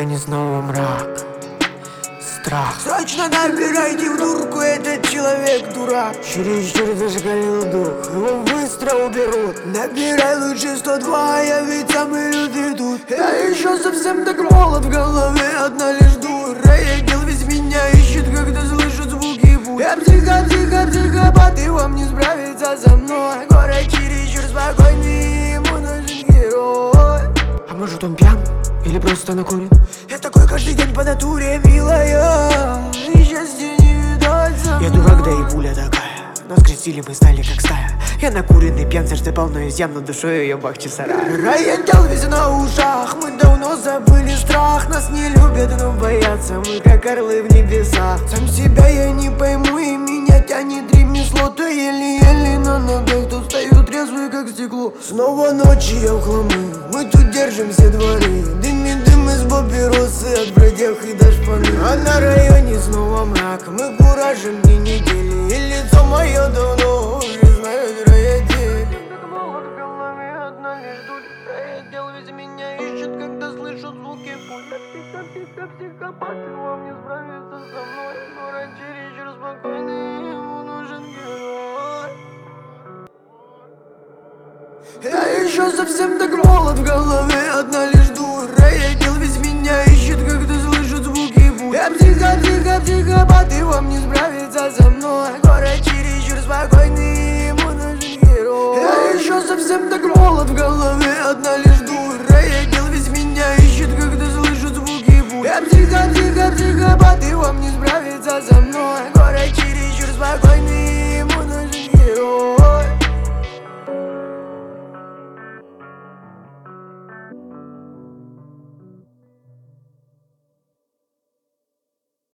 районе снова мрак, страх. Срочно набирайте в дурку, этот человек дурак. Чересчур зашкалил дух, его быстро уберут. Набирай лучше 102, я ведь самый лютый тут. Я еще совсем так молод, в голове одна лишь дура. Я дел весь меня ищет, когда слышит звуки пуль. Я психопат, и вам не справиться со мной. Город чересчур спокойный, ему нужен герой. А может он пьян или просто накурен? Я такой каждый день по натуре, милая, и счастья не видать со мной. Я дурак, да и пуля такая, но скрестили мы стали как стая. Я накуренный пьянца, что полно из ям, но душой ее бахчисарай. Роятел весь на ушах, мы давно забыли страх. Нас не любят, но боятся, мы как орлы в небесах. Сам себя я не пойму, и меня тянет ремесло. То еле-еле на ногах, то стою трезвый как стекло. Снова ночи я в хламы, мы тут держим все дворы. Дым из папиросы от бродяг и до шпаны. А на районе снова мрак, мы куражим дни недели. И лицо мое давно уже знают роятели. Роятел весь меня ищет, когда слышу звуки пуль. Психопат, и вам не справиться со мной. Город чересчур спокойный, ему нужен герой. Я еще совсем так молод, в голове одна лишь дура. Роятел весь меня ищет, когда слышит звуки пуль. Я психопат, и вам не справиться со мной. Город чересчур спокойный, ему нужен герой. Я еще совсем так молод, в голове одна лишь дура. Роятел весь меня ищет, когда слышит звуки пуль. Я психопат,